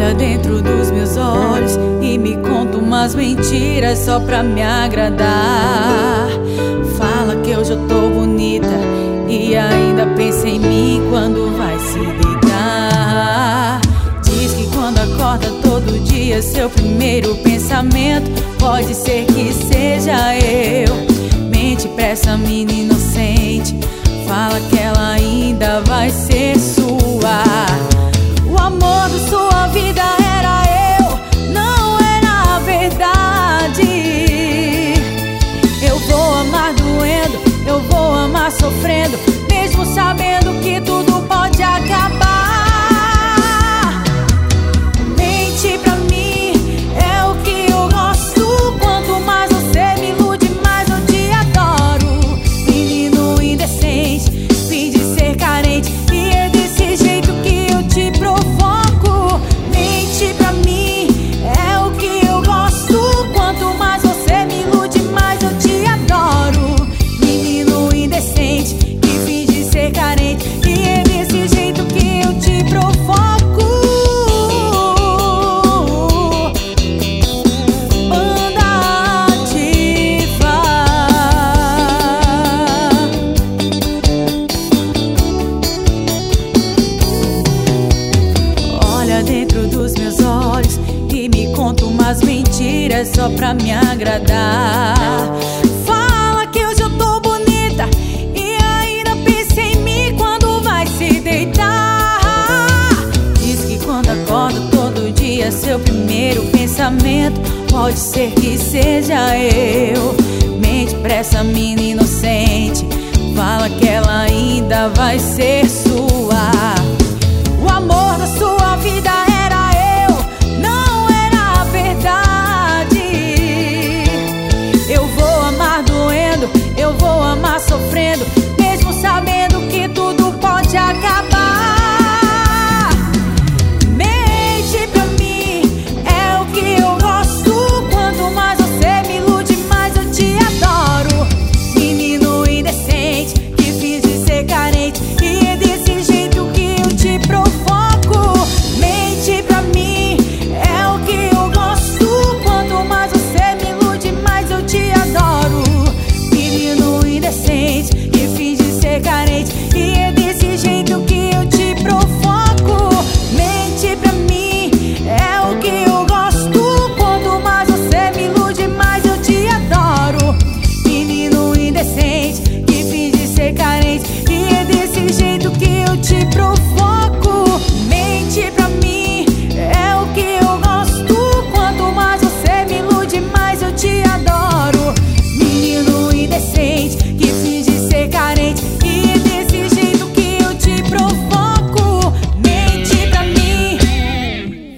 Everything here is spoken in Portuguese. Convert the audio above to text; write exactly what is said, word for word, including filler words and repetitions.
Olha dentro dos meus olhos e me conta umas mentiras só pra me agradar. Fala que eu já tô bonita e ainda pensa em mim quando vai se deitar. Diz que quando acorda todo dia seu primeiro pensamento pode ser que seja eu. Mente pra essa menina inocente, fala que ela ainda vai ser sua. O amor da sua vida era eu, não era a verdade. Eu vou amar doendo, eu vou amar sofrendo, mesmo sabendo que tudo pode acabar. Mente pra mim, é o que eu gosto. Quanto mais você me ilude, mais eu te adoro. Menino indecente, finge ser carente, e é desse jeito que eu te provoco. Mente pra mim, é o que eu gosto. Quanto mais você me ilude, mais eu te adoro. Menino indecente, que finge ser carente, e é desse jeito que eu te provoco. Banda Diva. Olha dentro dos meus olhos e me conta umas mentiras só pra me agradar. Fala que eu já tô bonita e ainda pensa em mim quando vai se deitar. Diz que quando acorda todo dia seu primeiro pensamento pode ser que seja eu. Mente pra essa menina inocente, fala que ela ainda vai ser sua.